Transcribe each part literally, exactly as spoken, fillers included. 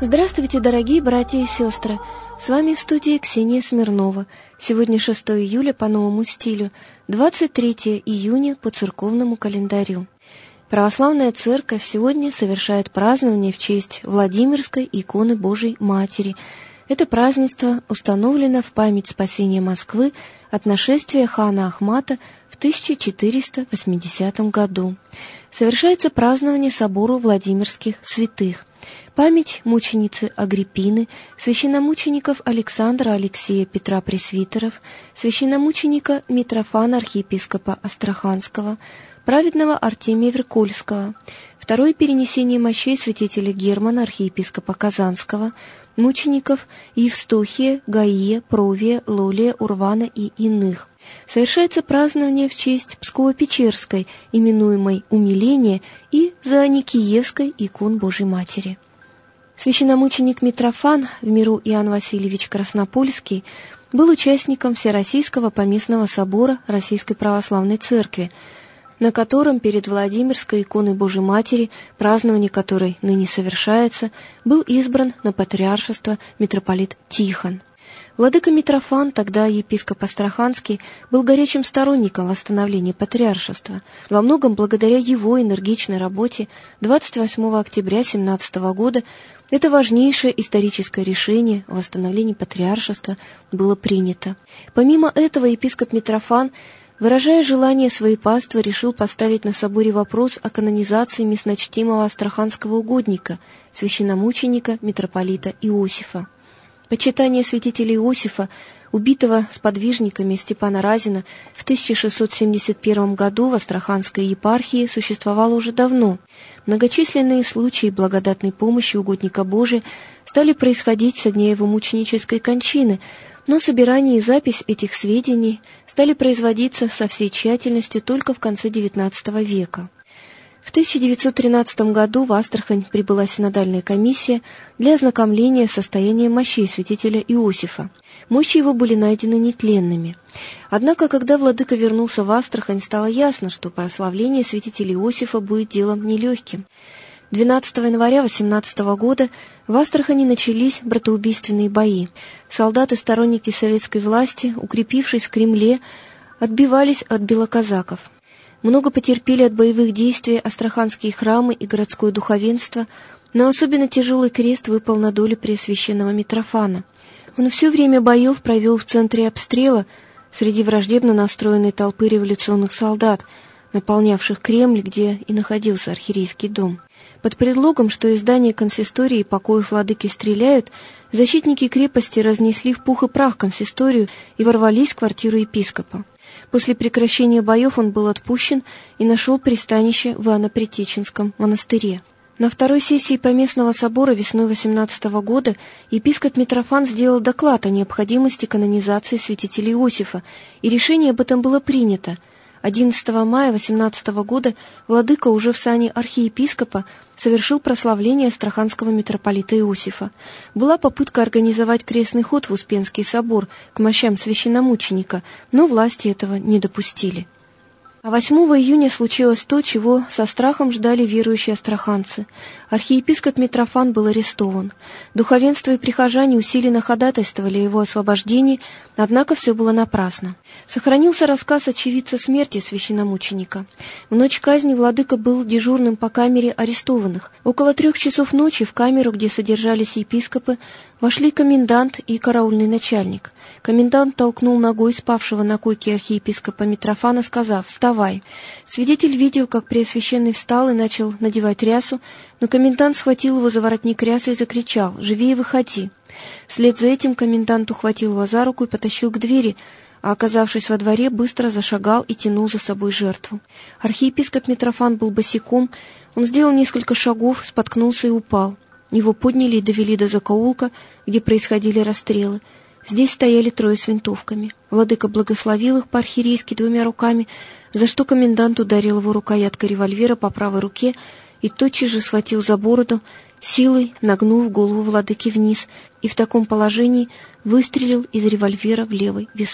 Здравствуйте, дорогие братья и сестры! С вами в студии Ксения Смирнова. Сегодня шестого июля по новому стилю, двадцать третьего июня по церковному календарю. Православная Церковь сегодня совершает празднование в честь Владимирской иконы Божией Матери. Это празднество установлено в память спасения Москвы от нашествия хана Ахмата в тысяча четыреста восьмидесятом году. Совершается празднование собору Владимирских святых. Память мученицы Агриппины, священномучеников Александра, Алексея, Петра Пресвитеров, священномученика Митрофана архиепископа Астраханского, праведного Артемия Веркульского, второе перенесение мощей святителя Германа, архиепископа Казанского, мучеников Евстохия, Гаия, Провия, Лолия, Урвана и иных. Совершается празднование в честь Псково-Печерской, именуемой Умиление, и Зооникиевской икон Божьей Матери. Священномученик Митрофан, в миру Иоанн Васильевич Краснопольский, был участником Всероссийского поместного собора Российской Православной Церкви, на котором перед Владимирской иконой Божьей Матери, празднование которой ныне совершается, был избран на патриаршество митрополит Тихон. Владыка Митрофан, тогда епископ Астраханский, был горячим сторонником восстановления патриаршества. Во многом благодаря его энергичной работе двадцать восьмого октября семнадцатого года это важнейшее историческое решение о восстановлении патриаршества было принято. Помимо этого, епископ Митрофан, выражая желание своей паствы, решил поставить на соборе вопрос о канонизации местночтимого астраханского угодника, священномученика митрополита Иосифа. Почитание святителя Иосифа, убитого сподвижниками Степана Разина в тысяча шестьсот семьдесят первом году в Астраханской епархии, существовало уже давно. Многочисленные случаи благодатной помощи угодника Божия стали происходить со дня его мученической кончины, но собирание и запись этих сведений стали производиться со всей тщательностью только в конце девятнадцатого века. В тысяча девятьсот тринадцатом году в Астрахань прибыла синодальная комиссия для ознакомления с состоянием мощей святителя Иосифа. Мощи его были найдены нетленными. Однако, когда владыка вернулся в Астрахань, стало ясно, что прославление святителя Иосифа будет делом нелегким. двенадцатого января восемнадцатого года в Астрахани начались братоубийственные бои. Солдаты-сторонники советской власти, укрепившись в Кремле, отбивались от белоказаков. Много потерпели от боевых действий астраханские храмы и городское духовенство, но особенно тяжелый крест выпал на долю преосвященного Митрофана. Он все время боев провел в центре обстрела среди враждебно настроенной толпы революционных солдат, наполнявших Кремль, где и находился архиерейский дом. Под предлогом, что из здания консистории и покоев владыки стреляют, защитники крепости разнесли в пух и прах консисторию и ворвались в квартиру епископа. После прекращения боев он был отпущен и нашел пристанище в Иоанно-Притеченском монастыре. На второй сессии Поместного собора весной восемнадцатого года епископ Митрофан сделал доклад о необходимости канонизации святителя Иосифа, и решение об этом было принято. одиннадцатого мая восемнадцатого года владыка уже в сане архиепископа совершил прославление астраханского митрополита Иосифа. Была попытка организовать крестный ход в Успенский собор к мощам священномученика, но власти этого не допустили. А восьмого июня случилось то, чего со страхом ждали верующие астраханцы. Архиепископ Митрофан был арестован. Духовенство и прихожане усиленно ходатайствовали о его освобождении, однако все было напрасно. Сохранился рассказ очевидца смерти священномученика. В ночь казни владыка был дежурным по камере арестованных. Около трех часов ночи в камеру, где содержались епископы, вошли комендант и караульный начальник. Комендант толкнул ногой спавшего на койке архиепископа Митрофана, сказав: «Вставай». Свидетель видел, как Преосвященный встал и начал надевать рясу, но комендант схватил его за воротник рясы и закричал: «Живее выходи». Вслед за этим комендант ухватил его за руку и потащил к двери, а, оказавшись во дворе, быстро зашагал и тянул за собой жертву. Архиепископ Митрофан был босиком, он сделал несколько шагов, споткнулся и упал. Его подняли и довели до закоулка, где происходили расстрелы. Здесь стояли трое с винтовками. Владыка благословил их по-архиерейски двумя руками, за что комендант ударил его рукояткой револьвера по правой руке и тотчас же схватил за бороду, силой нагнув голову владыки вниз, и в таком положении выстрелил из револьвера в левый висок.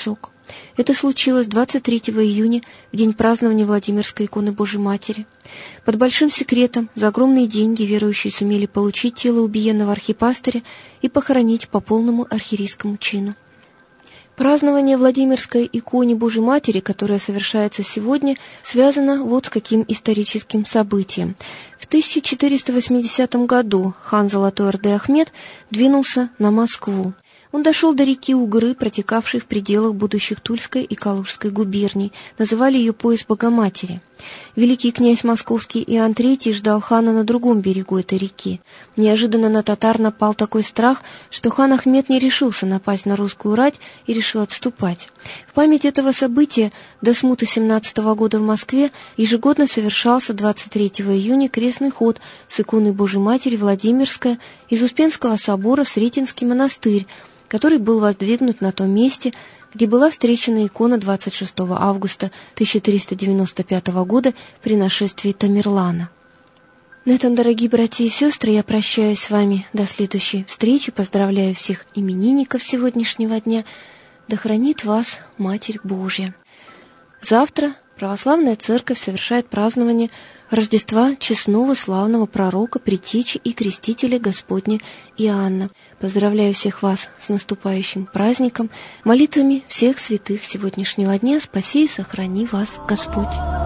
Это случилось двадцать третьего июня, в день празднования Владимирской иконы Божией Матери. Под большим секретом за огромные деньги верующие сумели получить тело убиенного архипастыря и похоронить по полному архиерейскому чину. Празднование Владимирской иконы Божией Матери, которое совершается сегодня, связано вот с каким историческим событием. В тысяча четыреста восьмидесятом году хан Золотой Орды Ахмед двинулся на Москву. Он дошел до реки Угры, протекавшей в пределах будущих Тульской и Калужской губерний. Называли ее пояс Богоматери. Великий князь московский Иоанн Третий ждал хана на другом берегу этой реки. Неожиданно на татар напал такой страх, что хан Ахмед не решился напасть на русскую рать и решил отступать. В память этого события до смуты семнадцатого года в Москве ежегодно совершался двадцать третьего июня крестный ход с иконой Божией Матери Владимирская из Успенского собора в Сретенский монастырь, который был воздвигнут на том месте, где была встречена икона двадцать шестого августа тысяча триста девяносто пятого года при нашествии Тамерлана. На этом, дорогие братья и сестры, я прощаюсь с вами до следующей встречи, поздравляю всех именинников сегодняшнего дня. Да хранит вас Матерь Божья. Завтра Православная Церковь совершает празднование Рождества честного славного пророка, предтечи и крестителя Господня Иоанна. Поздравляю всех вас с наступающим праздником, молитвами всех святых сегодняшнего дня. Спаси и сохрани вас Господь.